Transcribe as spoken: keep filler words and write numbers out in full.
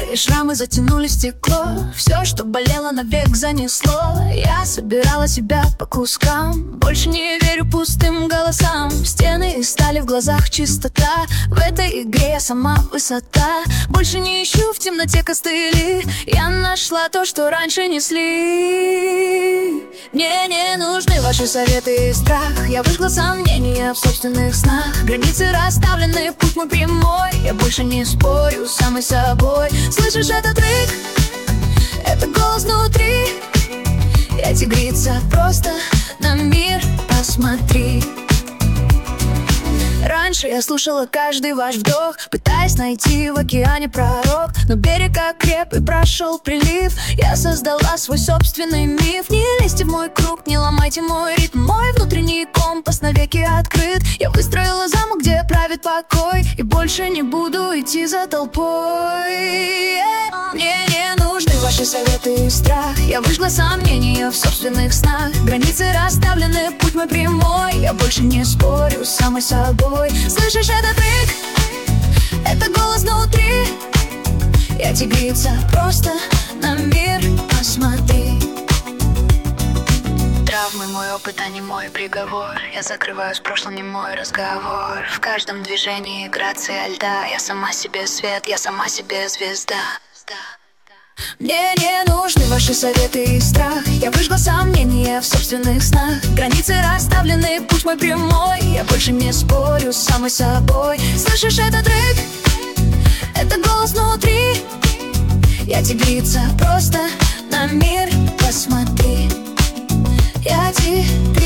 Твои шрамы затянули стекло, все, что болело, навек занесло. Я собирала себя по кускам, больше не верю пустым голосам. Стены и стали в глазах чистота, в этой игре я сама высота. Больше не ищу в темноте костыли, я нашла то, что раньше несли. Мне не нужны ваши советы и страх, я выжгла сомнения в собственных снах. Границы расставлены, путь мой прямой, я больше не спорю с самой собой. Слышишь этот рык? Это голос внутри. Я тигрица, просто на мир посмотри. Раньше я слушала каждый ваш вдох, пытаясь найти в океане пророк. Но берег окреп и прошел прилив, я создала свой собственный миф. Не лезьте в мой круг, не ломайте мой ритм, мой внутренний компас навеки открыт. Я выстроила замок, где правит покой, и больше не буду идти за толпой. Мне не нужны ваши советы и страх, я выжгла сомнения в собственных снах. Границы расставлены, путь мой прямой, я больше не спорю с самой собой. Слышишь этот рык? Это голос внутри. Я тигрица, просто на мир посмотри. Травмы мой опыт, а не мой приговор. Я закрываю с прошлым не мой разговор. В каждом движении грация льда. Я сама себе свет, я сама себе звезда. Мне не нужны ваши советы и страх, я выжгла сомнения в собственных снах. Границы расставлены, путь мой прямой, я больше не спорю с самой собой. Слышишь этот рык? Это голос внутри. Я тигрица, просто на мир посмотри. Я тигрица.